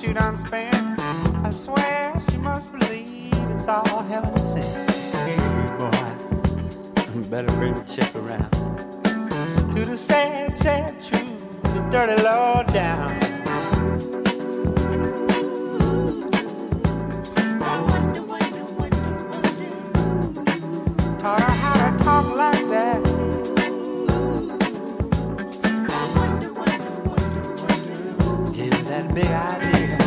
you done spent. I swear she must believe it's all heaven sent. Hey, boy, better bring the chick around to the sad, sad truth, the dirty low down. Taught her how to talk like that. Gave her that big idea.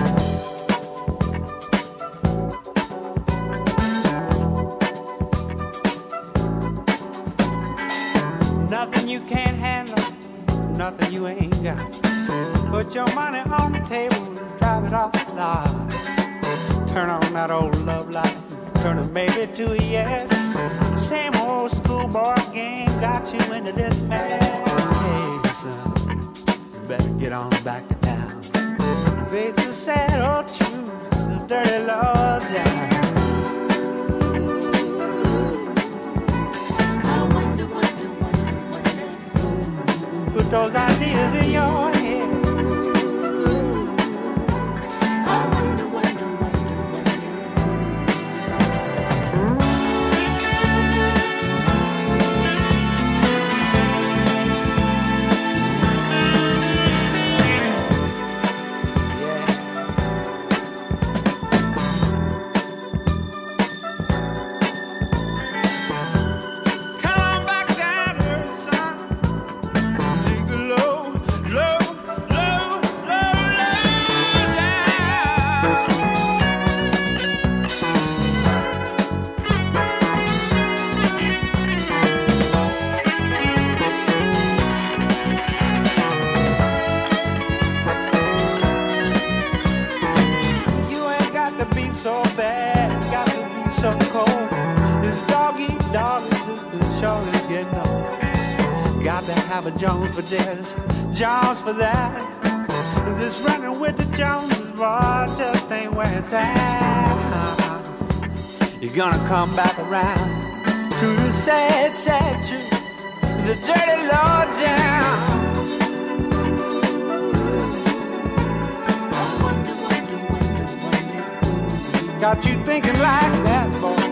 Nothing you can't handle, nothing you ain't got. Put your money on the table and drive it off the lot. Turn on that old love light, turn a maybe to a yes. Same old schoolboy game got you into this mess. Hey, son, you better get on back to town. Face the sad old truth, the dirty love down. Put those ideas in your head. Have a Jones for this, Jones for that. This running with the Joneses, boy, just ain't where it's at. You're gonna come back around to the sad, sad truth, the dirty low down. Got you thinking like that, boy.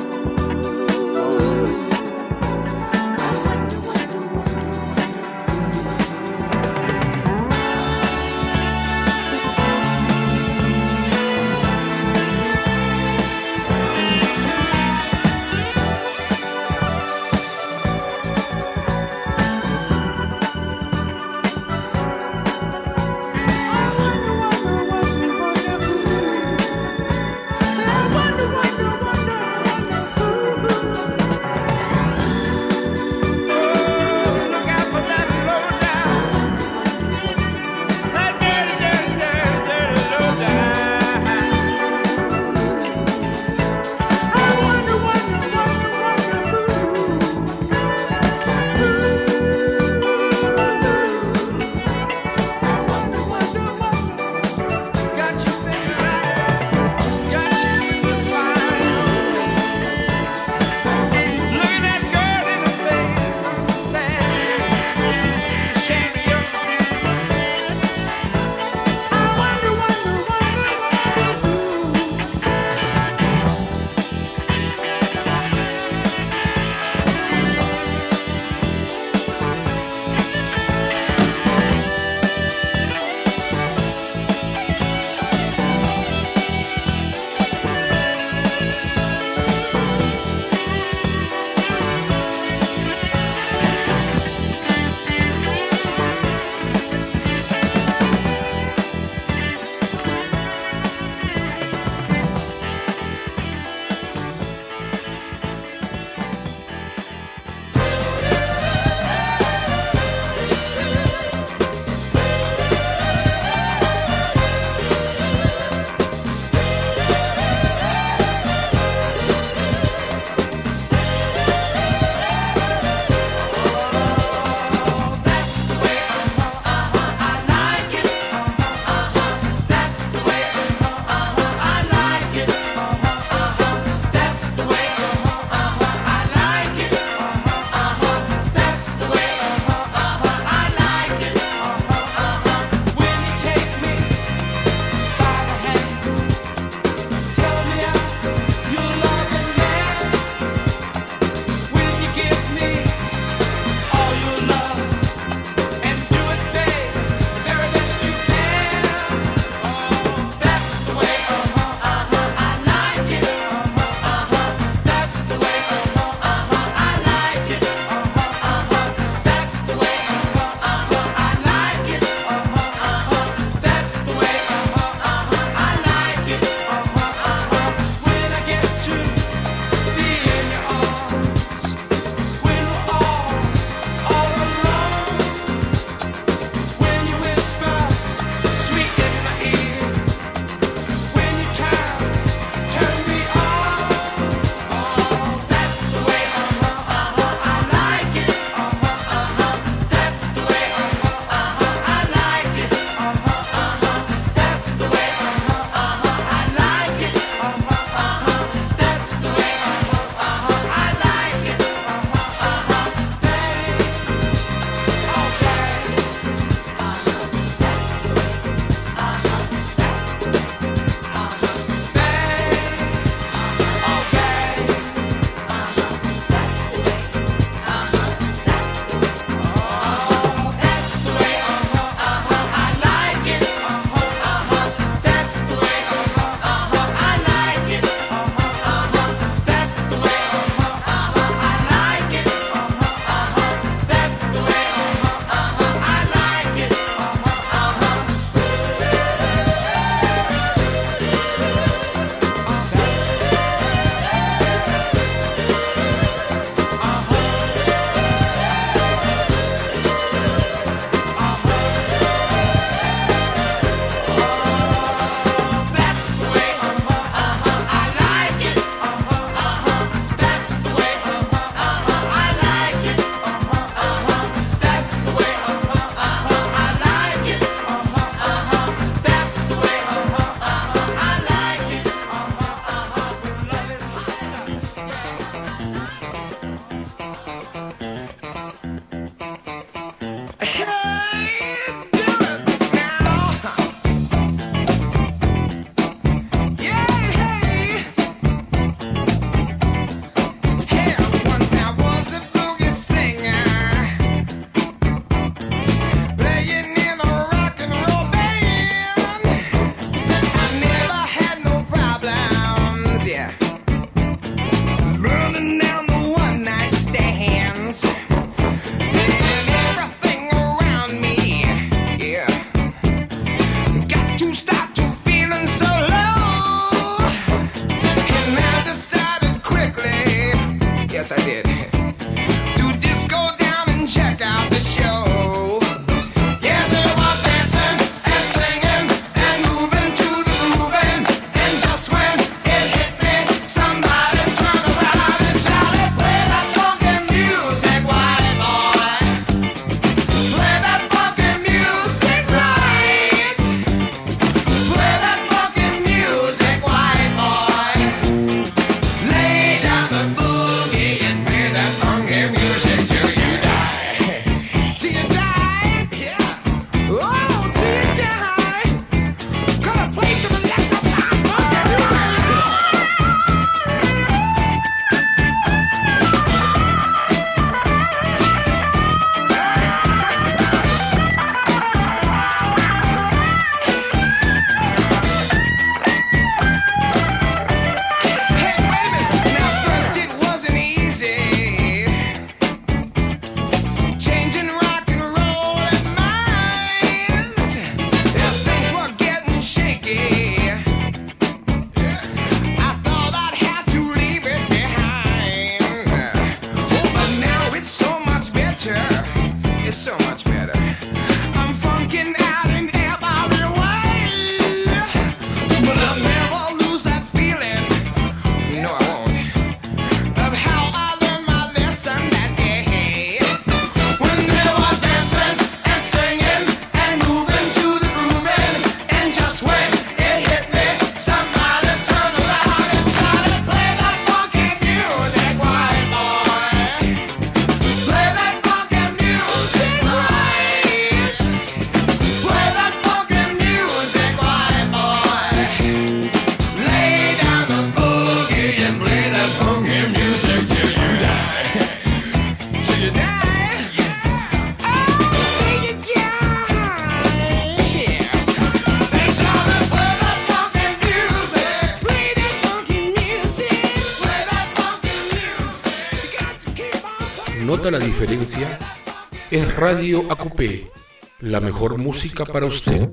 It's so much better. I'm funkin' out in every way, but I'll never lose that feeling. No, I won't. Of how I learned my lesson that day. When they were dancing and singing and moving to the grooving, and just when it hit me, somebody turned around and shouted, "Play that funky music, white boy. Play that funky music, right. Play that funky music, white boy. Lay down the boogie and play that funky music till you die. Till you die. Oh, till you die. They shouted, play that funky music. Play that funky music. Play that funky music. You got to keep on playing. ¿Nota la diferencia? Es Radio AQP, la mejor música para usted.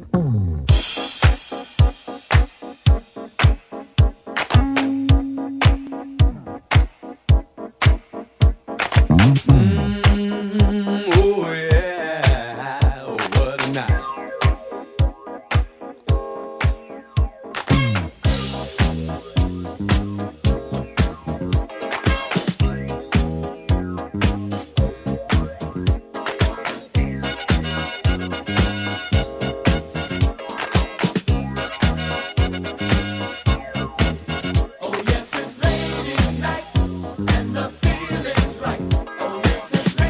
Oh yeah, oh, what a night. Oh yes, it's ladies' night and the feeling's right. Oh yes, it's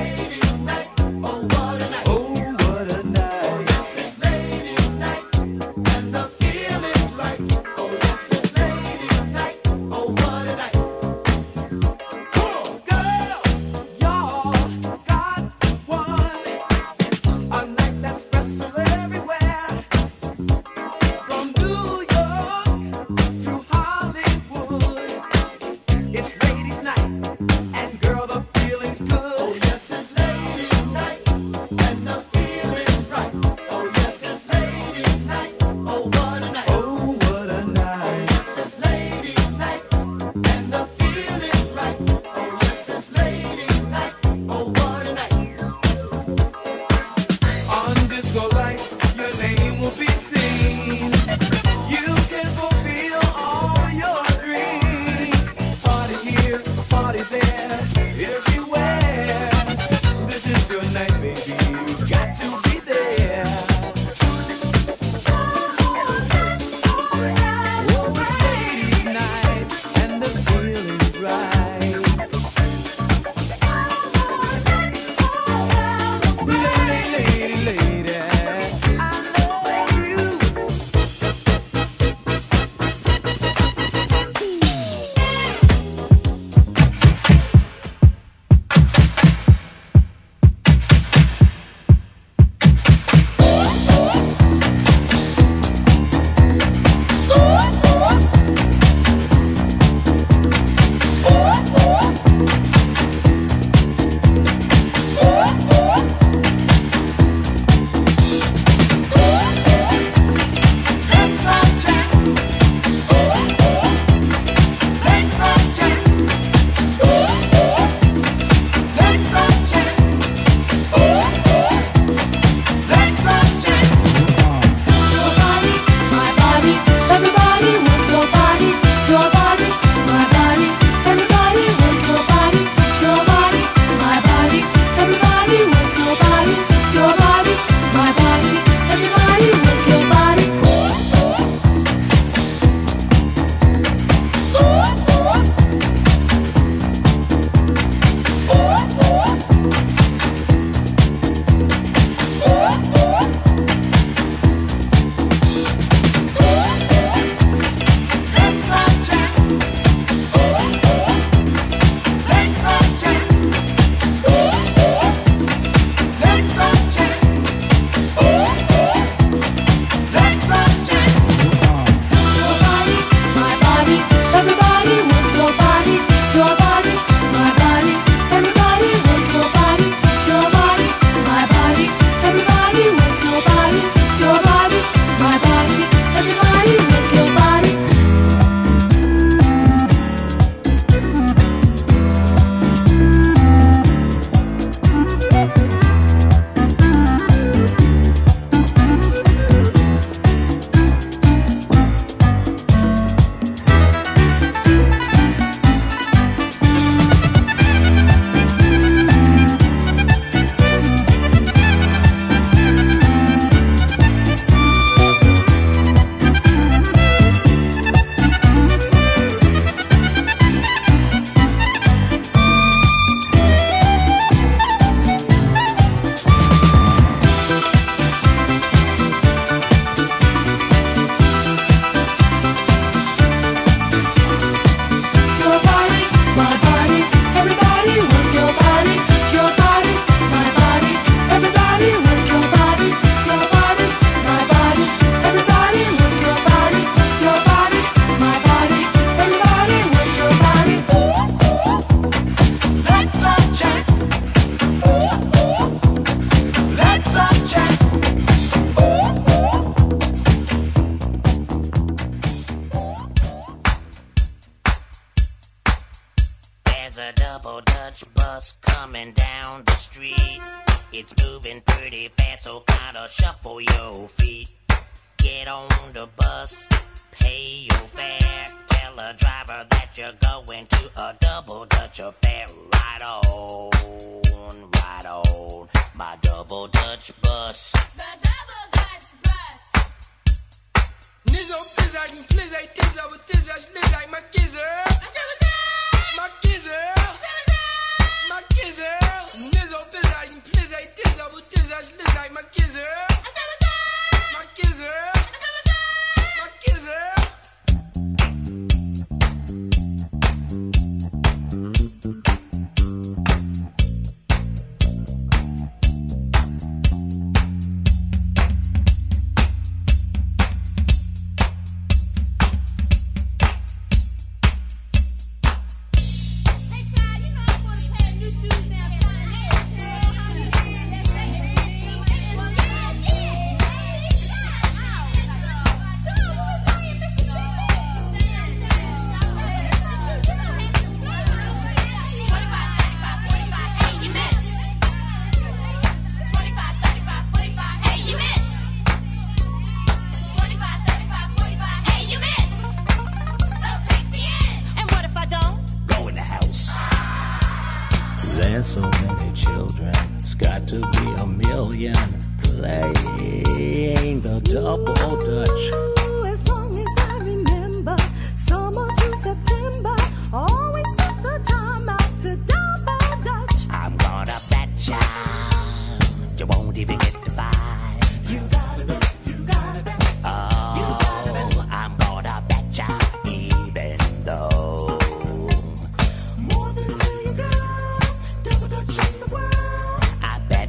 coming down the street. It's moving pretty fast, so kinda shuffle your feet. Get on the bus, pay your fare. Tell the driver that you're going to a double Dutch affair. Ride on, my double Dutch bus. The double Dutch bus. Nizzo, pizzazz, flizzazz, tizzazz, with tizzazz, slizzazz, my kizzer. My kizzer. My kizzer. Nizzo, pizzazz, flizzazz, tizzazz, with tizzazz, slizzazz, my kizzer. My kizzer. My kizzer. There's so many children, it's got to be a million playing the double Dutch. As long as I remember, summer to September, always took the time out to double Dutch. I'm gonna bet you won't even get the vibe. You gotta bet, you gotta bet. Oh, you gotta bet. I'm gonna bet even though More than a million girls, double Dutch in the world. I bet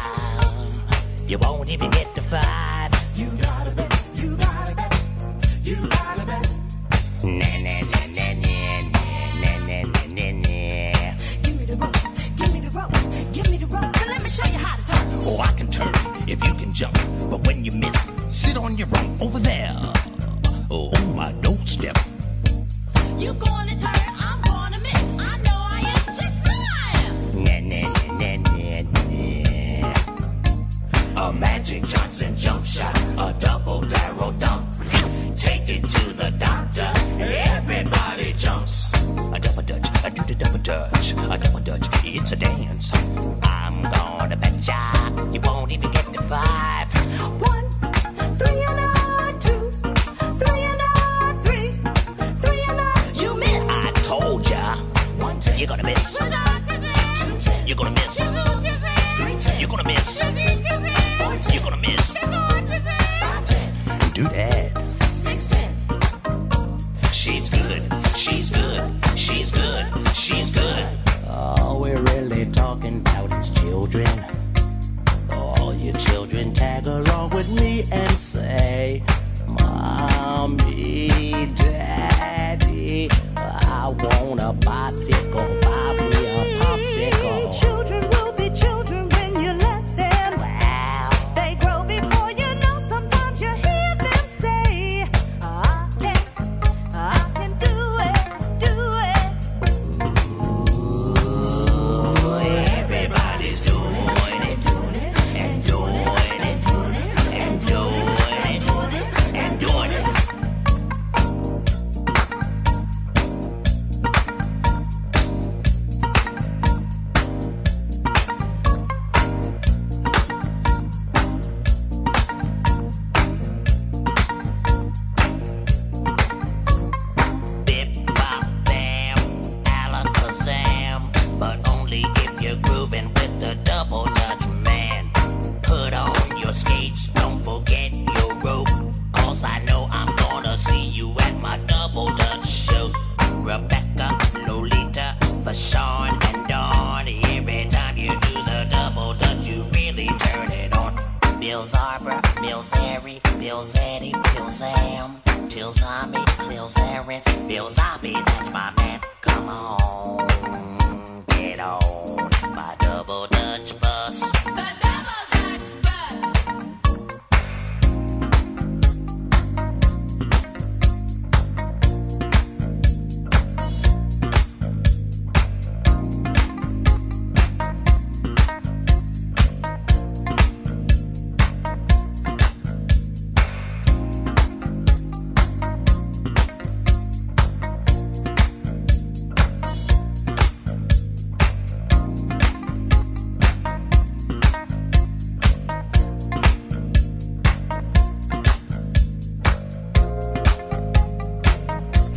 you won't even get the vibe. You gotta bet, you gotta bet, you gotta bet. Nah, nah, nah, nah, nah, nah, nah, nah, nah, nah. Give me the rope, give me the rope, give me the rope. Now let me show you how to turn. Oh, I can turn if you can jump, but when you miss, sit on your rump over there. Oh, on my doorstep. You gonna turn, I'm gonna miss. I know I am just who I am. Nah, nah, nah, nah, nah. A Magic Johnson jump shot, a double barrel dunk. Take it to the doctor, everybody jumps. A double Dutch, I do the double Dutch. A double Dutch, it's a dance. I'm gonna bet you won't even get the vibe. 1, 3 and a 2, 3 and a 3, 3 and a. You miss. I told ya, you're gonna miss. You're gonna miss. You're gonna miss. You're gonna miss. Do that. 16. She's good. She's good. She's good. She's good. All we're really talking about is children. All you children tag along with me and say, Mommy, Daddy, I want a bicycle. Buy me a popsicle. Children will be children when you let them. Wow. They grow before you know. Sometimes you hear them say, I can do it, do it. Everybody's doing it, and doing it, and doing it, and doing it. Bip, bop, bam, alakazam, but only if you're grooving with the double Dutch man. Put on your skates, don't forget your rope, 'cause I know I'm gonna see you at my double Dutch show. Rebecca, Lolita, Fashawn, and Dawn. Every time you do the double Dutch, you really turn it on. Bill Arbor, Bill Zary, Bill Zeddy, Bill Sam, Till Zombie, Bill Zarens, Bill Zombie, that's my man. Come on, get on my double Dutch bus. The double Dutch bus.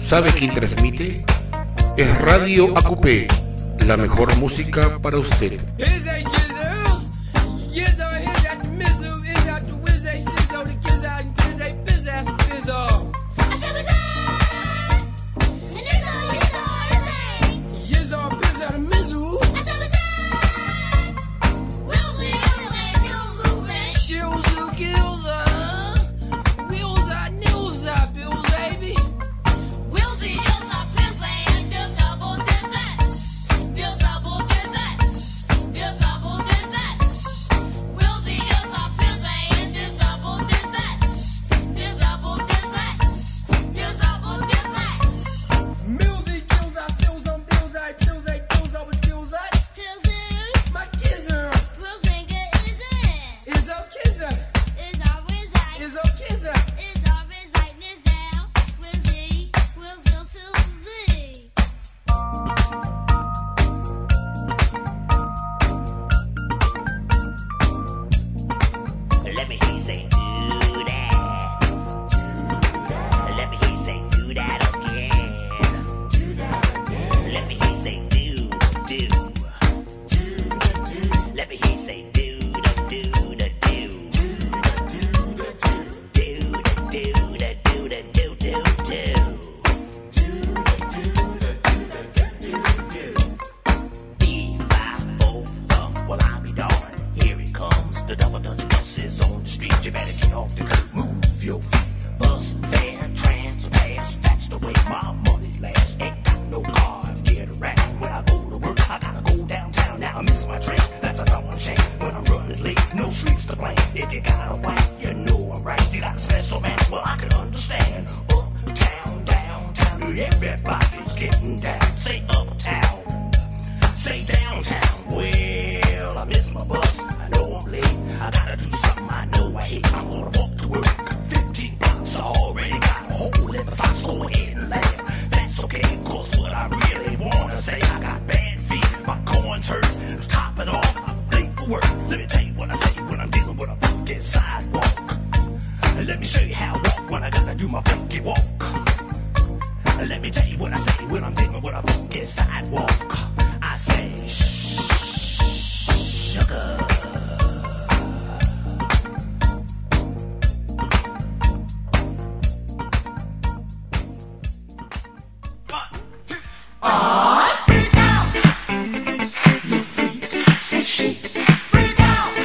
¿Sabe quién transmite? Es Radio AQP, la mejor música para usted. Freak out!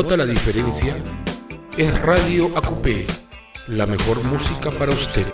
nota la diferencia? Es Radio AQP, la mejor música para usted.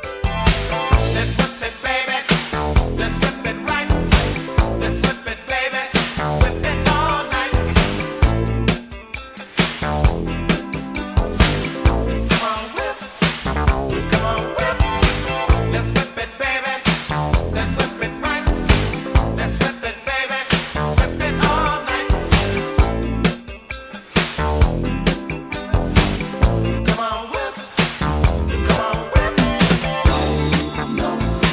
Come on,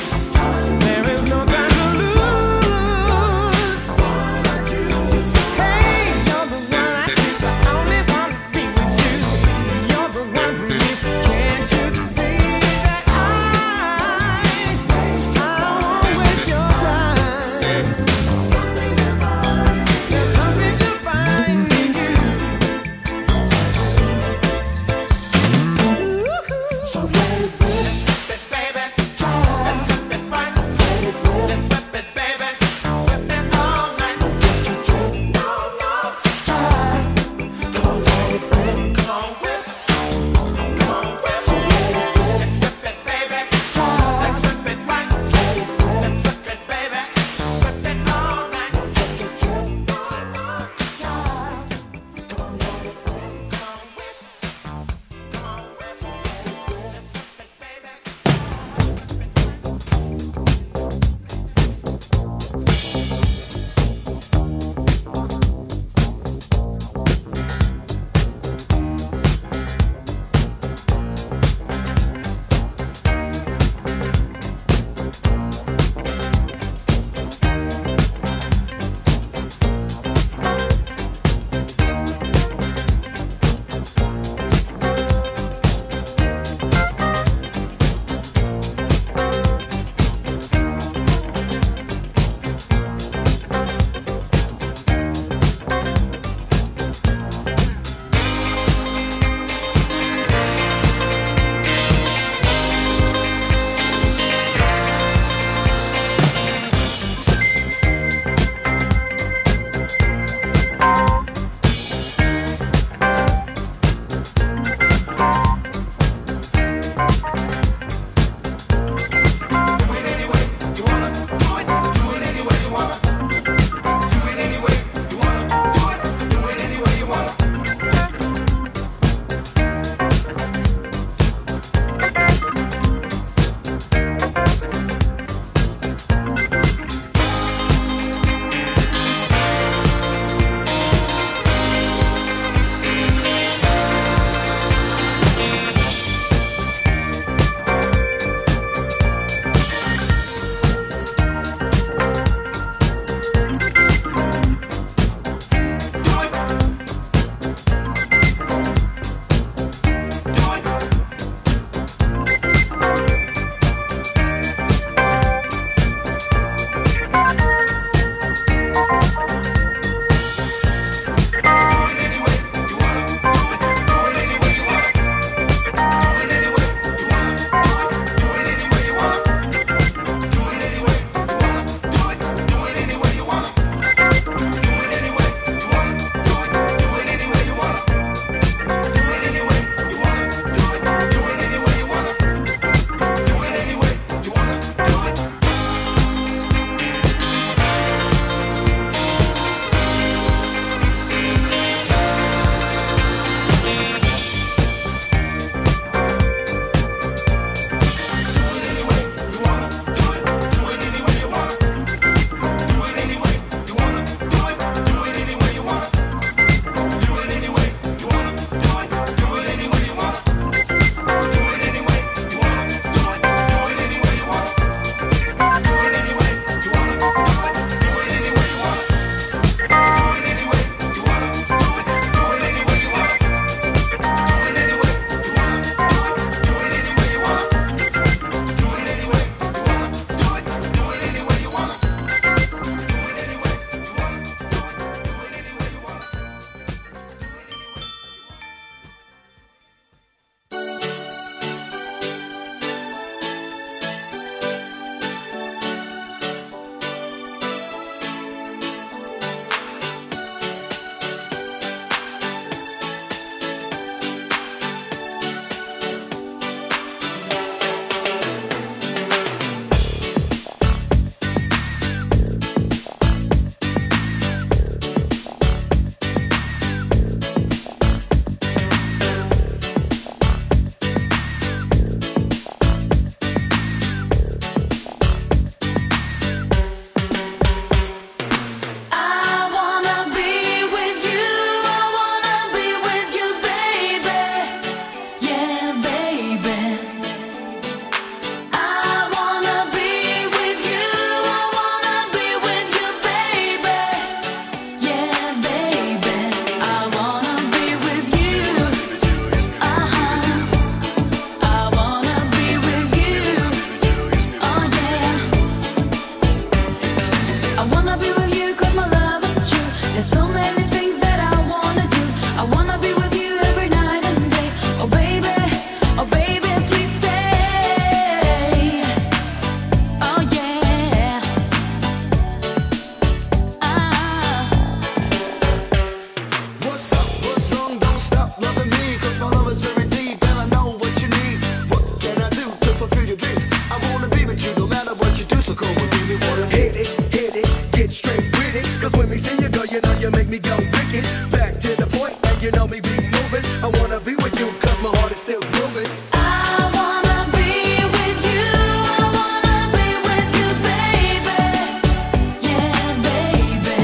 me go wicked. Back to the point, and you know me be moving. I wanna be with you, cause my heart is still grooving. I wanna be with you. I wanna be with you, baby. Yeah, baby.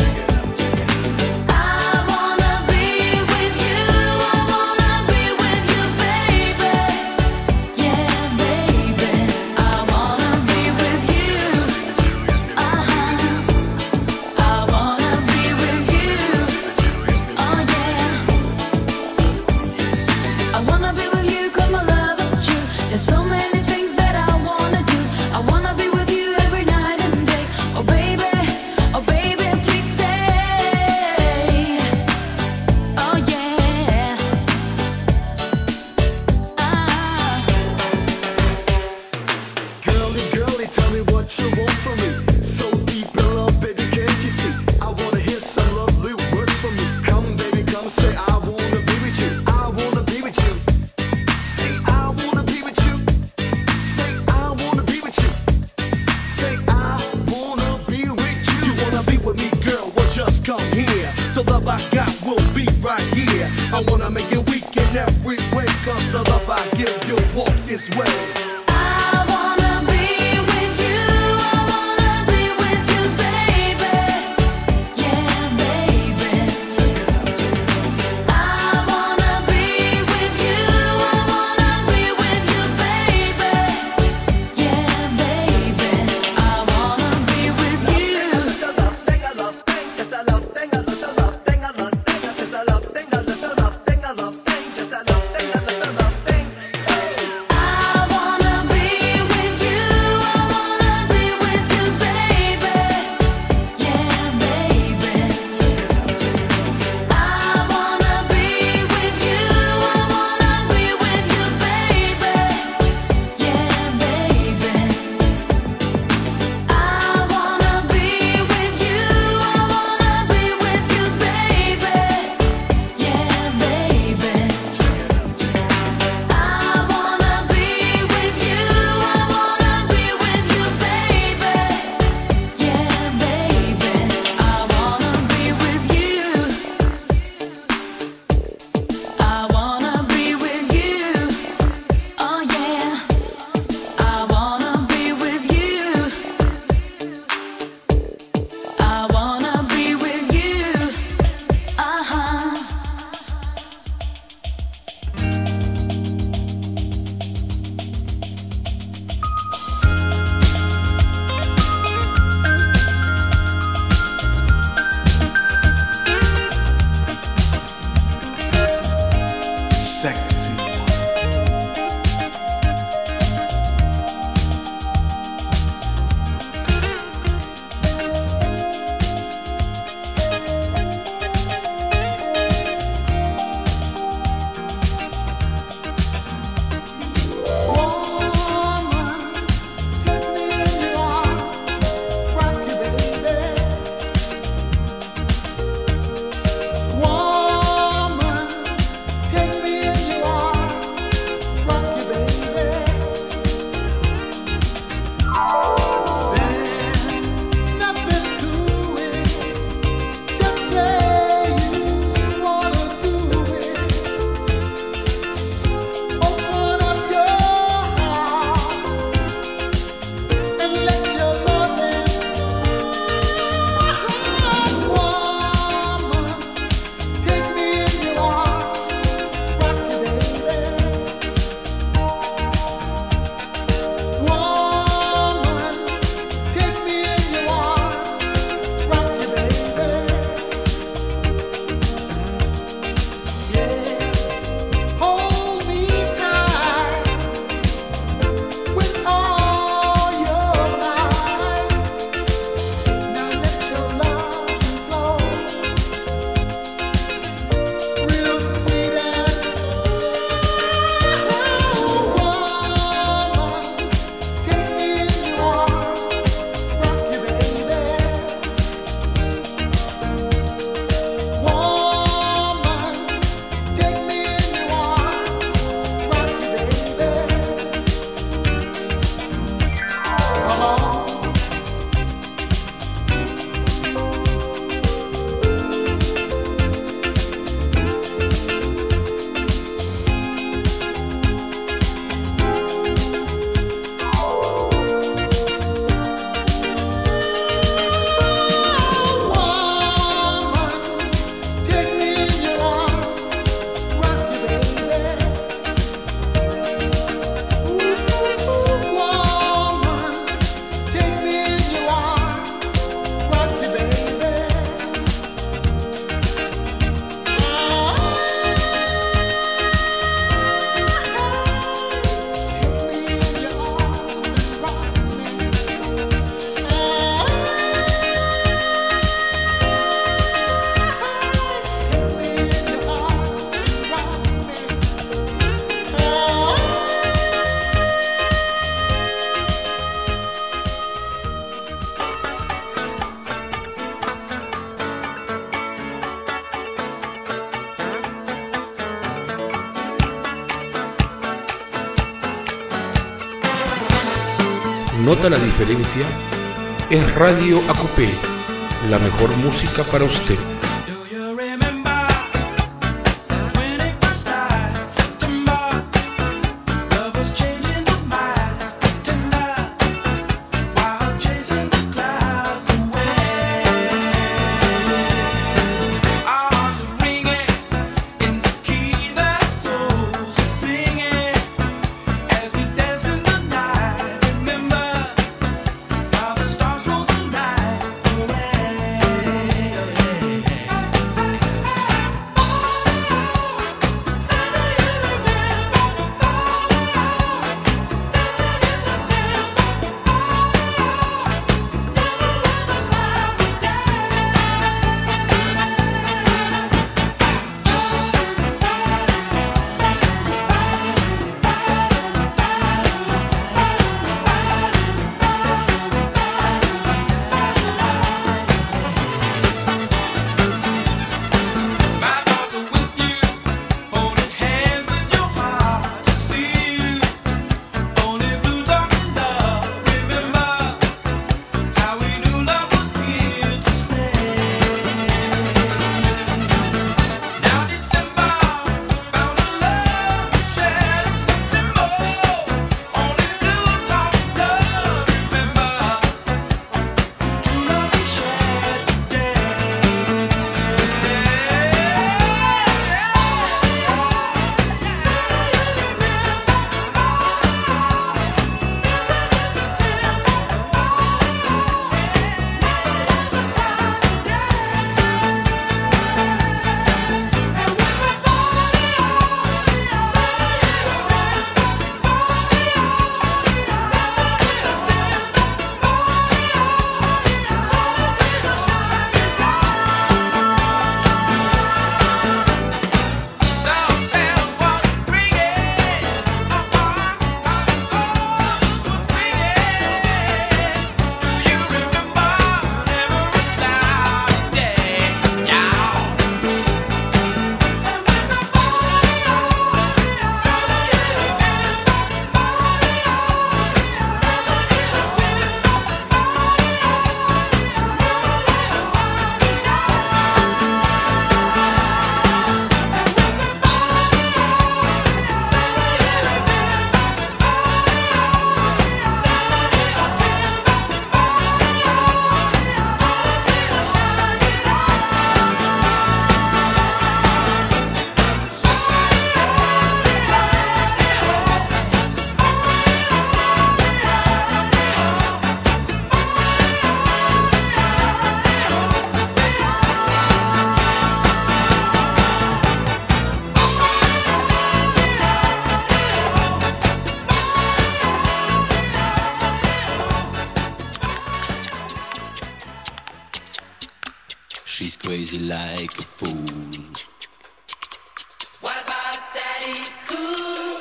I wanna be with you. I wanna be with you, baby. Yeah, baby. I wanna be with you. I wanna be with you. Oh yeah. I wanna be with you 'cause my love is true. There's so many things that I wanna do. I wanna be with you every night and day. Oh baby, please stay. Oh yeah. Girlie, girlie, tell me what you want from me. So deep in love, baby, can't you see? I wanna hear some lovely words from you. Come, baby, come say I wanna be with you. I wanna be with you. Say I wanna be with you. Say I wanna be with you. Say I wanna be with you. You wanna be with me, girl? Well, just come here. The love I got will be right here. I wanna make it weak in every way, 'cause the love I give you walk this way. I wanna be with you. I wanna be with you, baby. Yeah, baby. I wanna be with you. I wanna be with you, baby. Yeah, baby. I wanna be with you. I wanna ¿Nota la diferencia? Es Radio ACUPE, la mejor música para usted. She's crazy like a fool. What about Daddy Cool?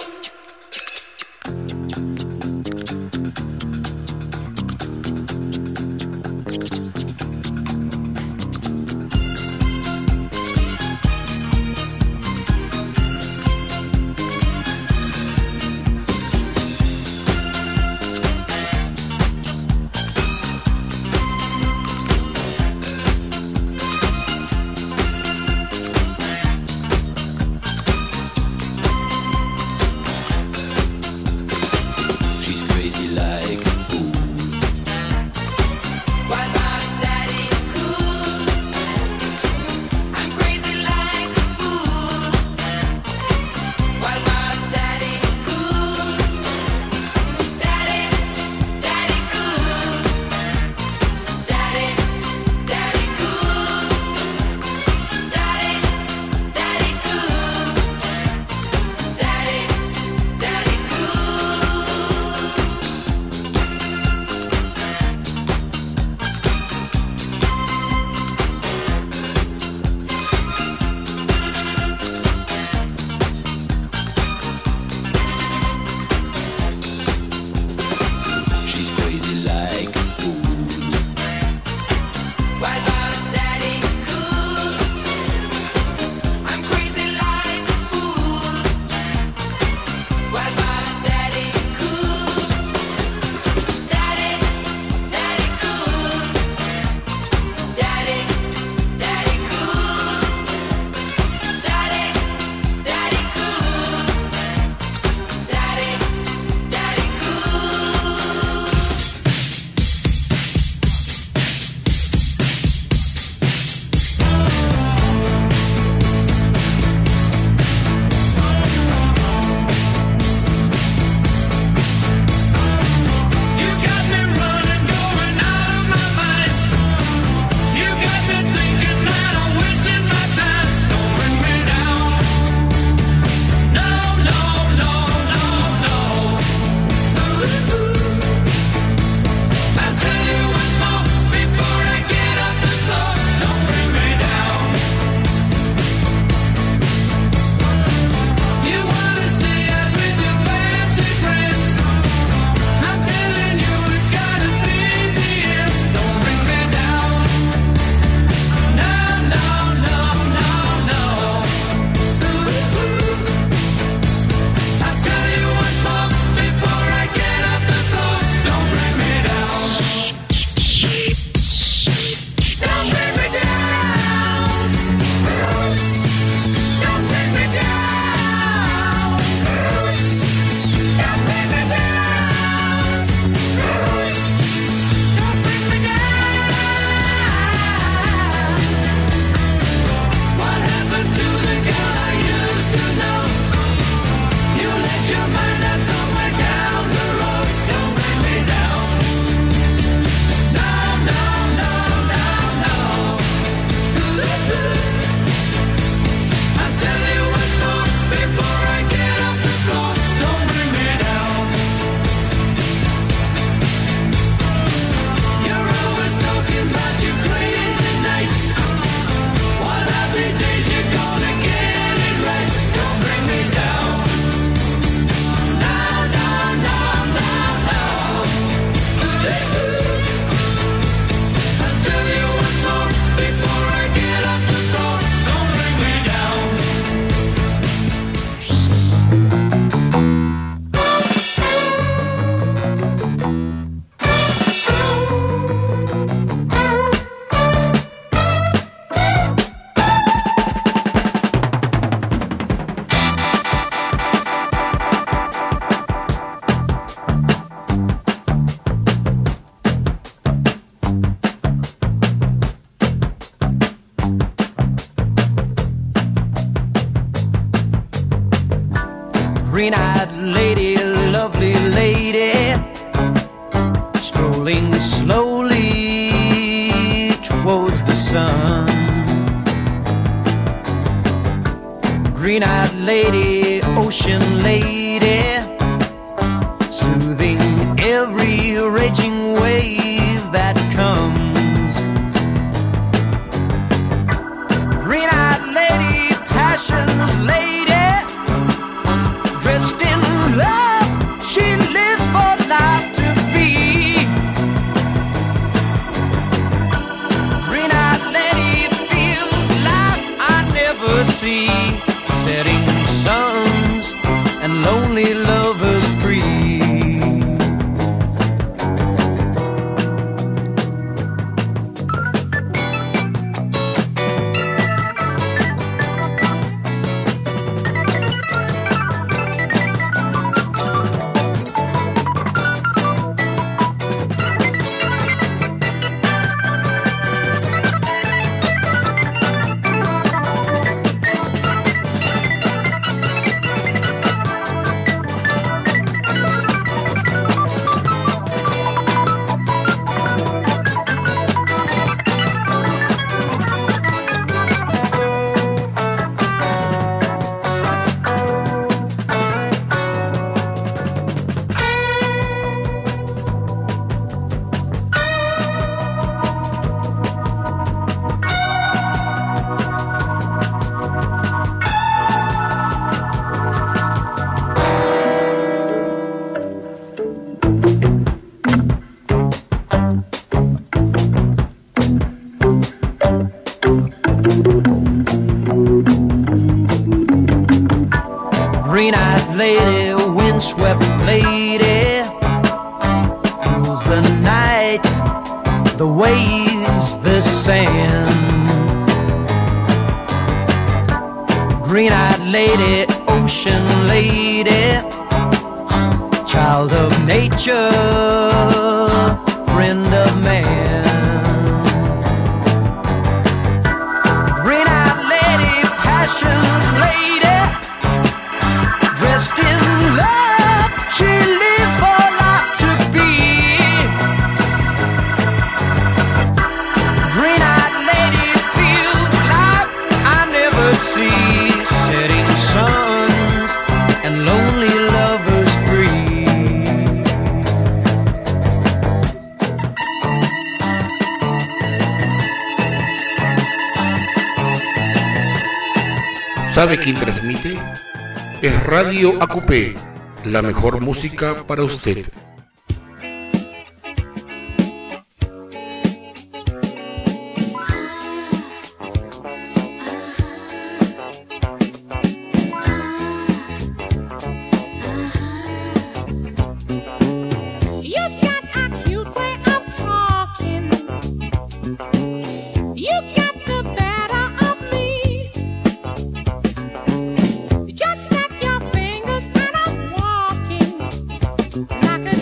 strolling slowly towards the sun. Green-eyed lady, ocean lady, soothing every raging wave that comes. Green-eyed lady, passion's lady, dressed in love, she lives for life to be. Green-eyed lady feels life I never see, setting suns and lonely lovers free. Green-eyed lady, windswept lady, rules the night, the waves, the sand. Green-eyed lady, ocean lady, child of nature, friend of man. Green-eyed lady, passion's lady, dressed in love, she lives for life to be. Green-eyed lady feels life I never see, setting suns and lonely lovers free. ¿Sabe quién transmite? Es Radio AQP, la mejor música para usted. You've got a cute way of talking. You got the better of me. Just snap your fingers and I'm walking like a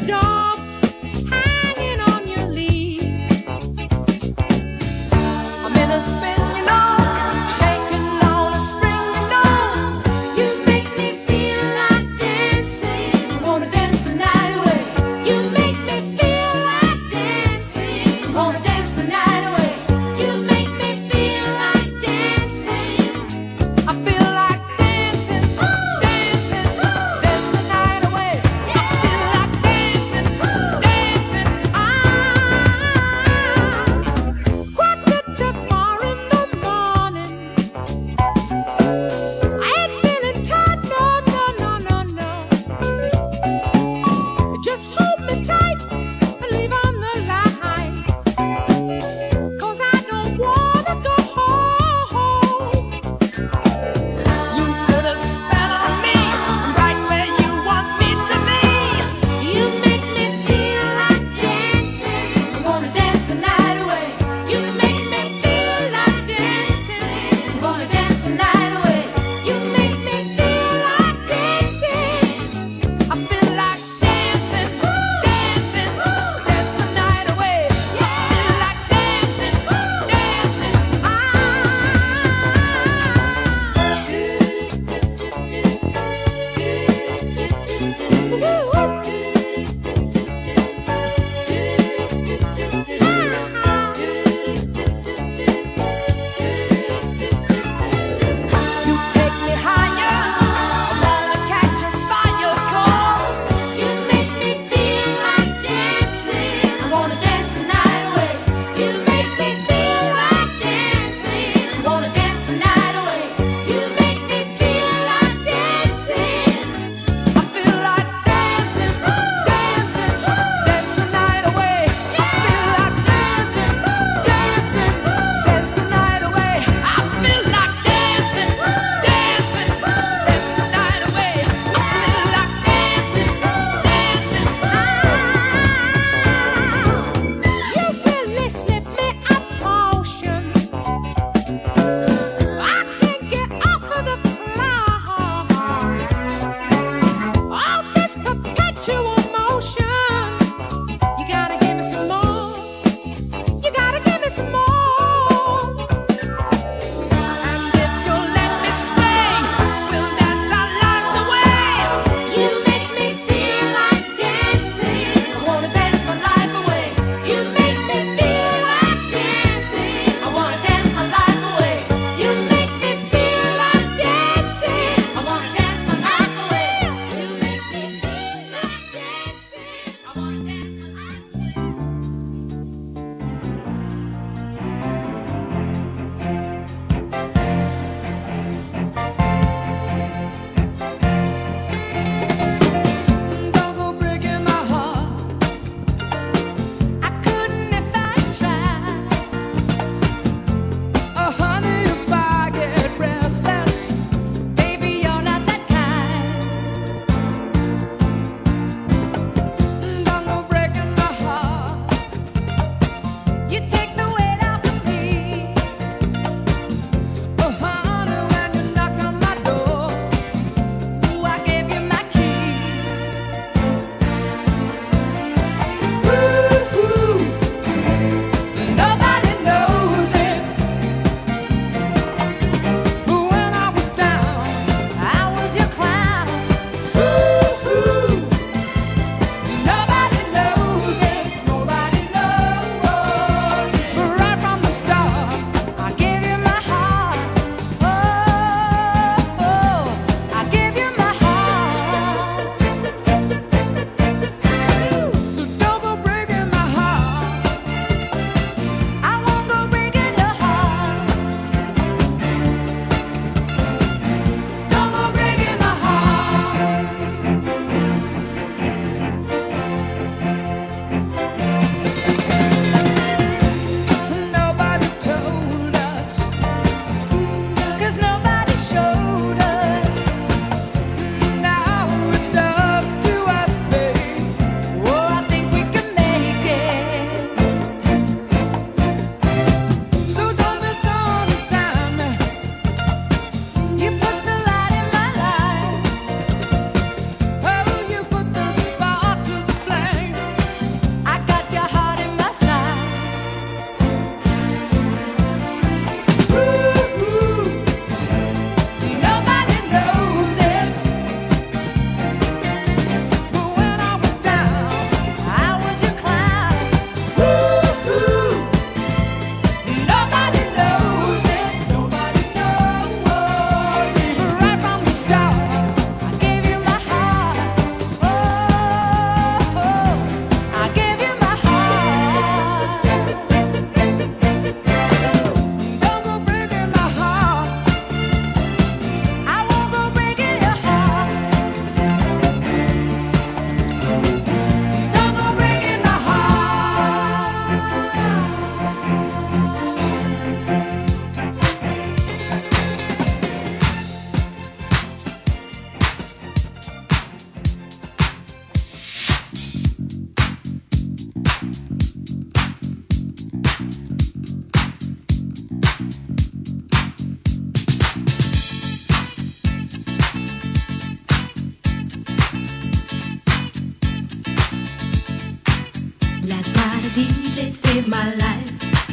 Last night a DJ saved my life.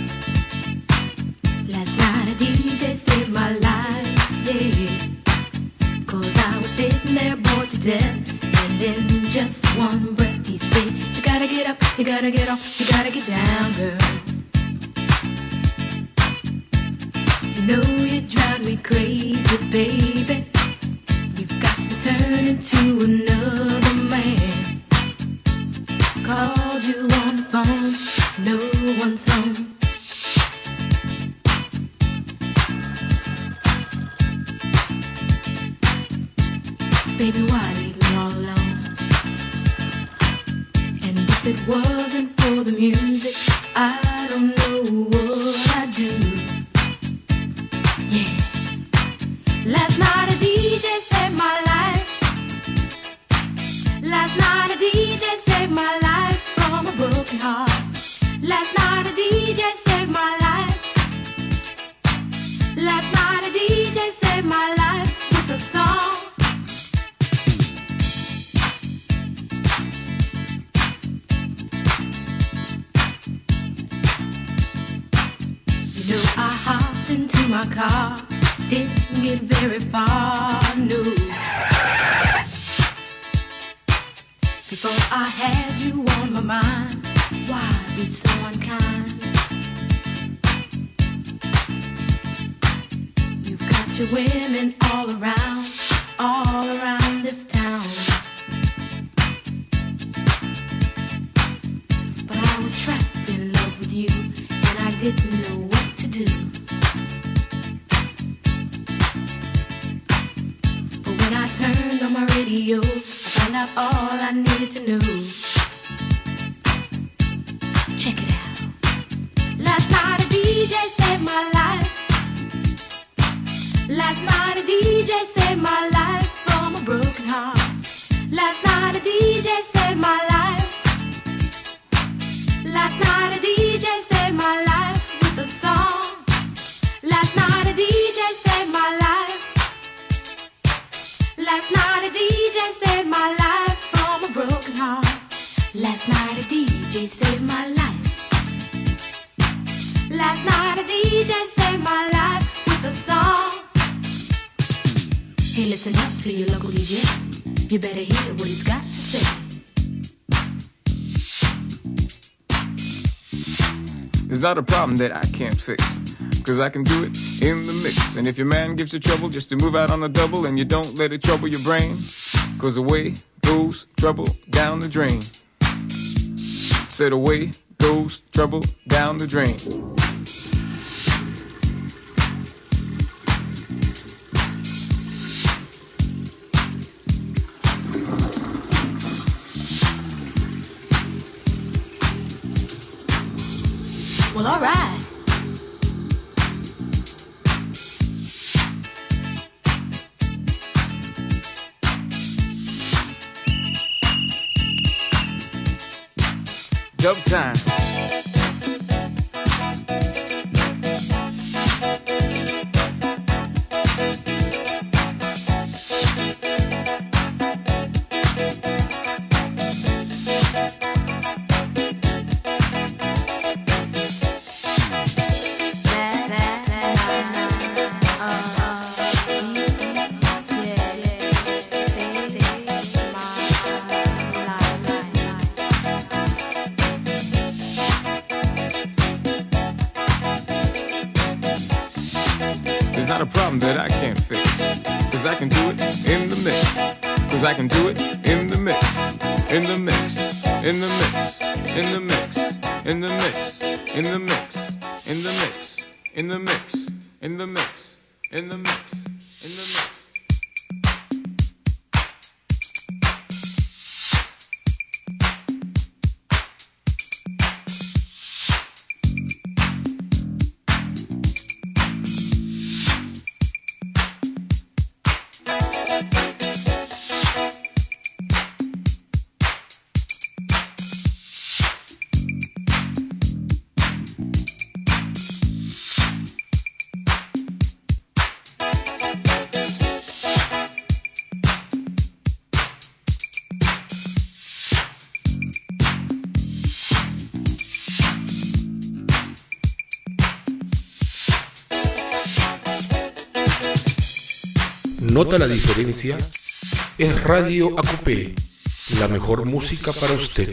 Last night a DJ saved my life, yeah. 'Cause I was sitting there bored to death, and in just one breath he said, you gotta get up, you gotta get off, you gotta get down, girl. You know you drive me crazy, baby. You've got me turning to another man. Called you on the phone, no one's home. Baby, why leave me all alone? And if it wasn't for the music, I don't know what I'd do. Yeah. Last night a DJ saved my life. Last night a DJ saved my life from a broken heart. Last night a DJ saved my life. Last night a DJ saved my life with a song. You know I hopped into my car, didn't get very far, no. Before I had you on my mind, why be so unkind? You've got your women all around this town. But I was trapped in love with you, and I didn't know what to do. But when I turned on my radio, I found out all I needed to know. Check it out. Last night a DJ saved my life. Last night a DJ saved my life from a broken heart. Last night a DJ saved my life. Last night a DJ saved my life with a song. Last night a DJ saved my life. Last night a DJ saved my life from a broken heart. Last night a DJ saved my life. Last night a DJ saved my life with a song. Hey, listen up to your local DJ. You better hear what he's got to say. There's not a problem that I can't fix, 'cause I can do it in the mix. And if your man gives you trouble just to move out on a double, and you don't let it trouble your brain, 'cause away goes trouble down the drain. Said away goes trouble down the drain. Well, all right. Dub time. There's not a problem that I can't fix, 'cause I can do it in the mix. 'Cause I can do it in the mix. In the mix. In the mix. In the mix. In the mix. In the mix. In the mix. In the mix. In the mix. In the mix. In the mix. ¿Nota la diferencia? Es Radio AQP, la mejor música para usted.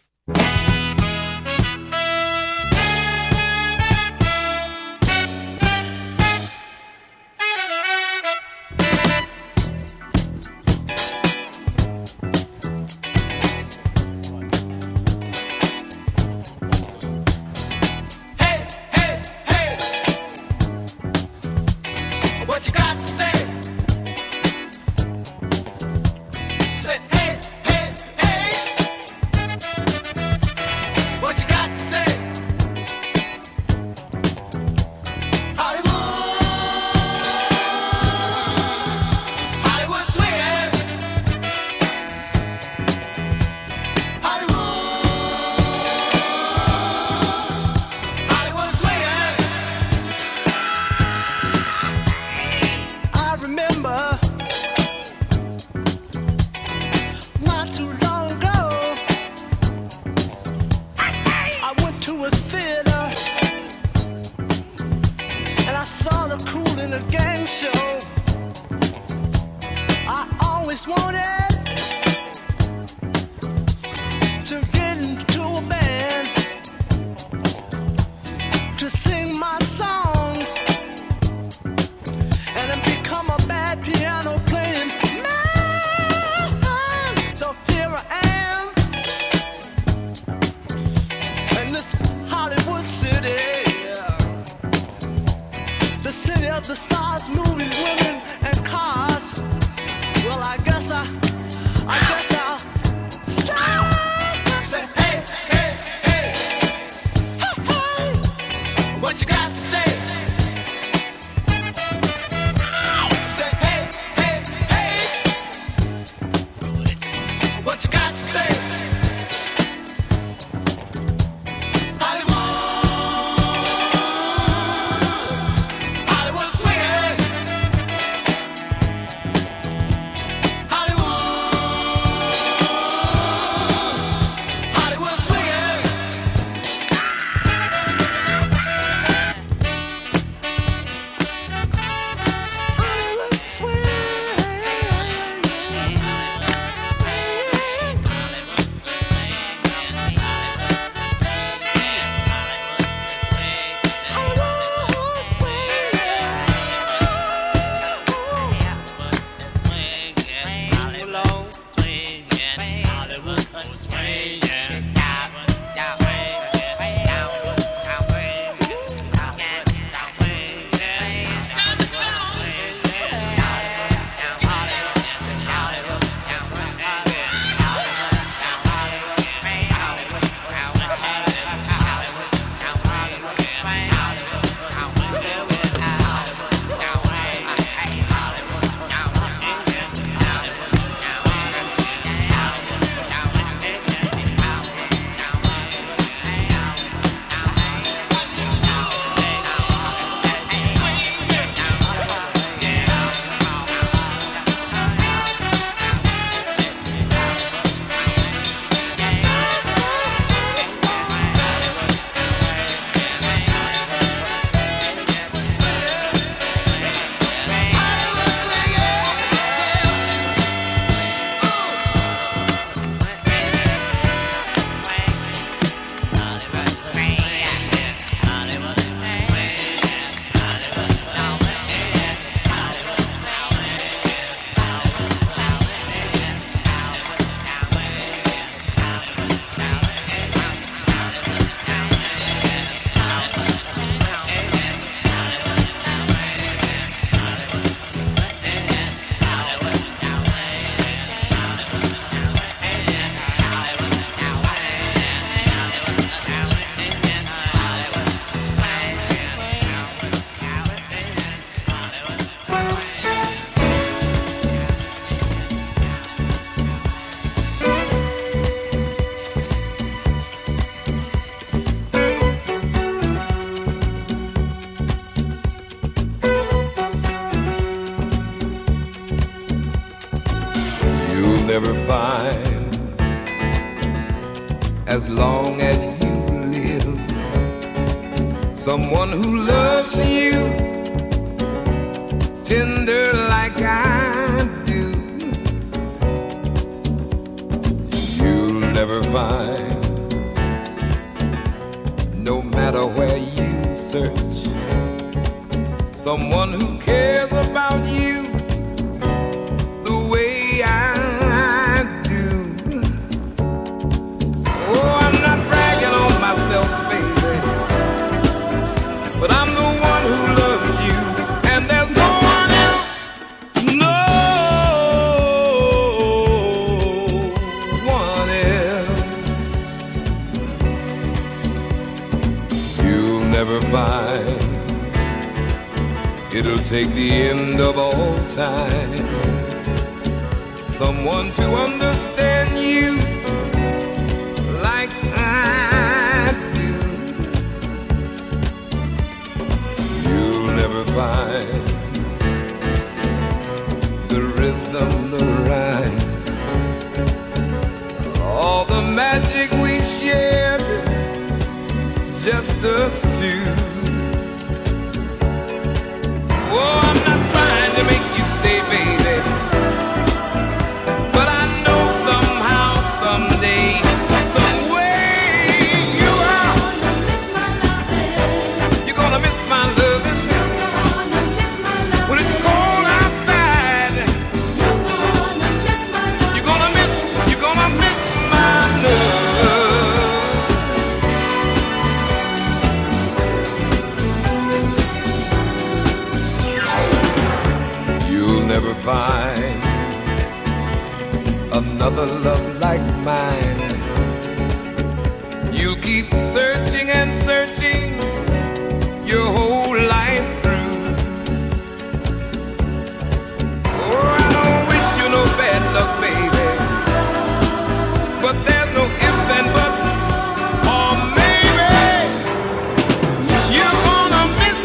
never find, as long as you live, someone who loves you tender like I no matter where you search, someone who cares about you the way I do. Oh, I'm not bragging on myself, baby, but I'm the one who loves you, and there's no one else, no one else. You'll never find it'll take the end of all time someone to understand you like I do. You'll never find the rhythm, the rhyme, all the magic we shared, just us two. Oh, I'm not trying to make you stay, baby, but I know somehow, someday, some way you are. You're gonna miss my loving when it's cold outside. You're gonna miss my love. You'll never find another love like mine. You'll keep searching and searching your whole life through. Oh, I don't wish you no bad luck, baby, but there's no ifs and buts, or maybe you're gonna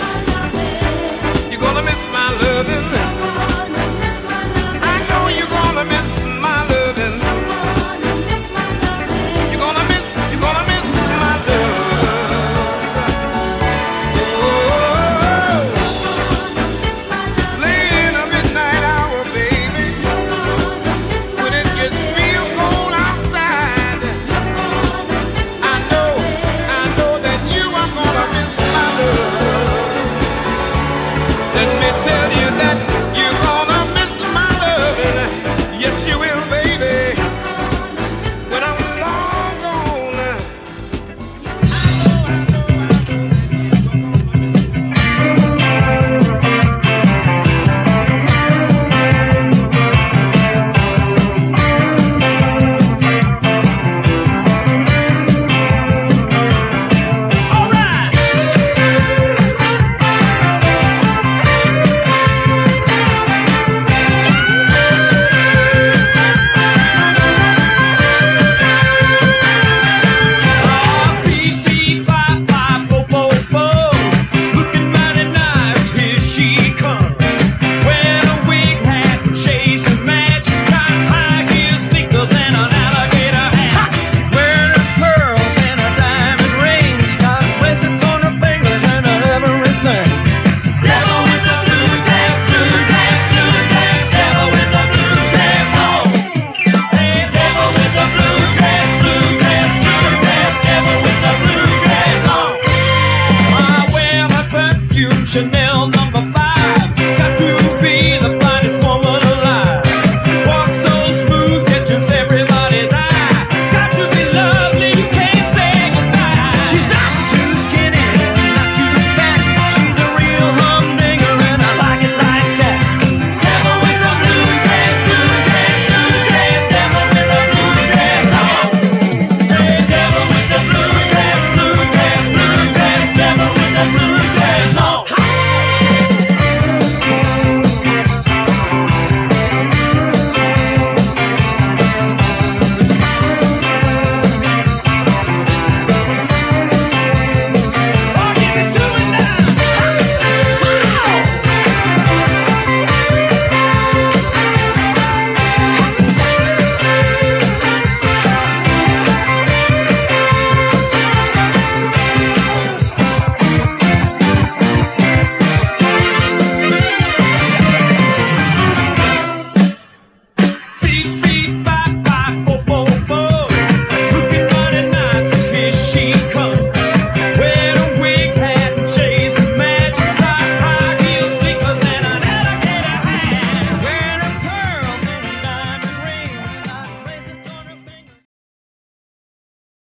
miss my loving. I know you're gonna miss my loving. You're gonna miss my love. Oh, late in the midnight hour, baby, when it gets real cold outside, I know that you are gonna miss my love. Let me tell you that you're gonna miss my loving. Yes, you will, baby. When I'm long gone. Looking mighty nice, here she comes. Wearing a wig hat, chasing match, got high heel sneakers and an alligator hat. Wearing pearls and a diamond rings, got bracelets on her fingers and everything. Devil with the blue dress, blue dress, blue dress, devil with the blue dress on. Hey, devil with the blue dress, blue dress, blue dress, devil with the blue dress on. I wear my perfume, Chanel.